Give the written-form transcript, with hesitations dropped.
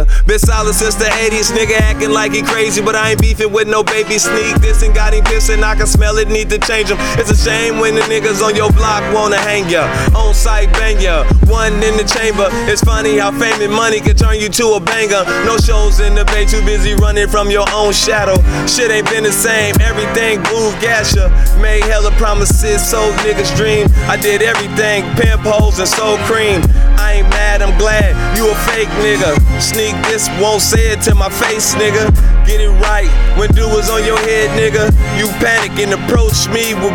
Been solid since the 80s, nigga acting like he crazy, but I ain't beefing with no baby sneak. This and got him pissing, I can smell it, need to change him. It's a shame when the niggas on your block wanna hang ya, on site bang ya, one in the chamber. It's funny how fame and money can turn you to a banger. No shows in the Bay, too busy running from your own shadow. Shit ain't been the same, everything blue gas ya. Made hella promises, sold niggas dream. I did everything, pimp hoes and soul cream. I ain't mad, I'm glad you a fake nigga. Sneak this, won't say it to my face, nigga. Get it right when dude was on your head, nigga. You panic and approach me with